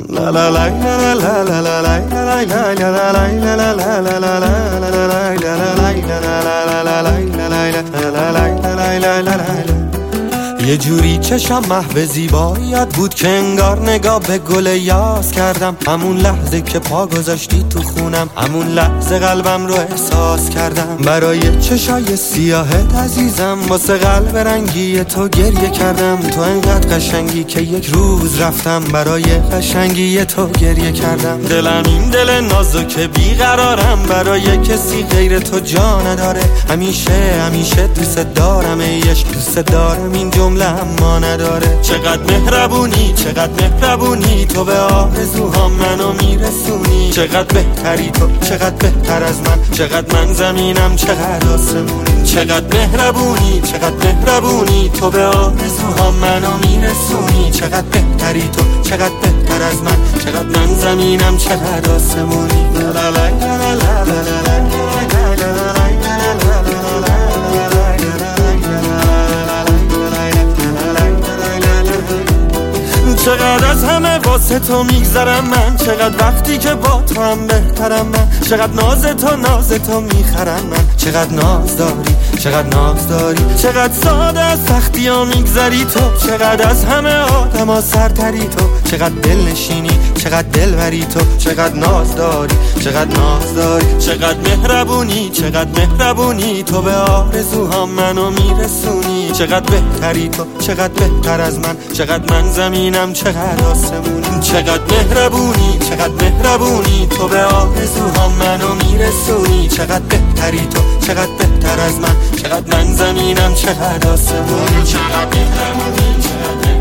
لا لا لا لا لا لا لا لا لا لا لا لا. یه جوری چشم محو زیباییت بود که انگار نگاه به گل یاس کردم. همون لحظه که پا گذاشتی تو خونم، همون لحظه قلبم رو احساس کردم. برای چشای سیاهت عزیزم، واسه قلب رنگی تو گریه کردم. تو انقدر قشنگی که یک روز رفتم برای قشنگی تو گریه کردم. دلم این دل نازک بیقرارم، برای کسی غیر تو جا نداره. همیشه همیشه دوست دارم، ایش دوست دارم، این جمله اما نداره. چقدر مهربونی، چقدر مهربونی، تو به آرزوهام منو میرسونی. چقدر بهتری تو، چقدر بهتر از من، چقدر من زمینم، چقدر آسمونی. چقدر مهربونی، چقدر مهربونی، تو به آرزوهام منو میرسونی. چقدر بهتری تو، چقدر بهتر از من، چقدر من زمینم، چقدر آسمونی. لا لا لا لا لا لا لا. چقدر از همه واسه تو میگذرم من، چقدر وقتی که با تو هم بهترم من. چقدر ناز تو میخرم من، چقدر ناز داری، چقدر ناز داری. چقدر ساده از سختی ها میگذری تو، چقدر از همه آدم ها سرتری تو. چقدر دل نشینی، چقدر دل بری تو. چقدر ناز داری، چقدر ناز داری. چقدر مهربونی، چقدر مهربونی، تو به آرزوهام منو میرسونی. چقدر بهتری تو، چقدر بهتر از من، چقدر من زمینم، چقدر آسمونی. چقدر مهربونی، چقدر مهربونی، تو به آرزوهام منو میرسونی. چقدر بهتری تو، چقدر بهتر از من، چقدر من زمینم، چقدر آسمونی. چقدر مهربونی، چقدر